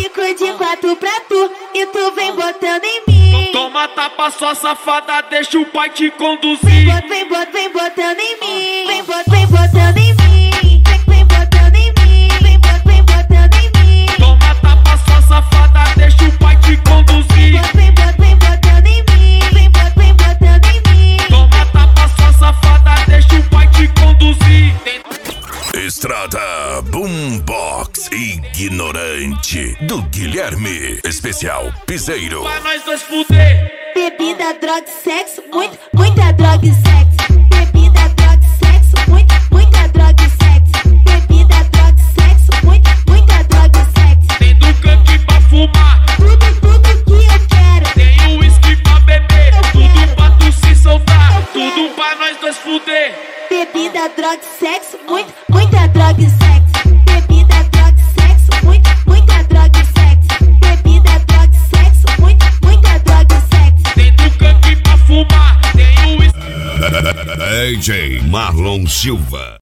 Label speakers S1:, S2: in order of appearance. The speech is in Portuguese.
S1: fico de quatro pra tu e tu vem botando em mim.
S2: Toma tapa, sua safada, deixa o pai te conduzir.
S1: Vem botando em mim. Vem botando em mim. Vem botando em mim. Vem botando em mim.
S2: Toma tapa, sua safada, deixa o pai te conduzir.
S1: Vem botando em mim. Vem botando em mim.
S2: Toma tapa, sua safada, deixa o pai te conduzir.
S3: Estrada Boombox Ignorante do Guilherme, especial Piseiro.
S2: Pra nós dois fuder.
S1: Bebida, droga e sexo, muita droga e sexo. Bebida, droga e sexo, muita droga e sexo. Bebida, droga e sexo, muita droga e sexo.
S2: Tem do canque pra fumar,
S1: Tudo que eu quero.
S2: tem o uísque pra beber, tudo
S1: quero.
S2: pra tu se soltar,
S1: Eu
S2: tudo
S1: quero.
S2: pra nós dois fuder.
S1: Bebida, droga e sexo, muita droga e sexo. Bebida, droga e sexo, muita droga e sexo. Bebida, droga e sexo, muita droga e sexo.
S2: Tem do canque pra fumar, tem o uísque.
S3: DJ Marlon Silva.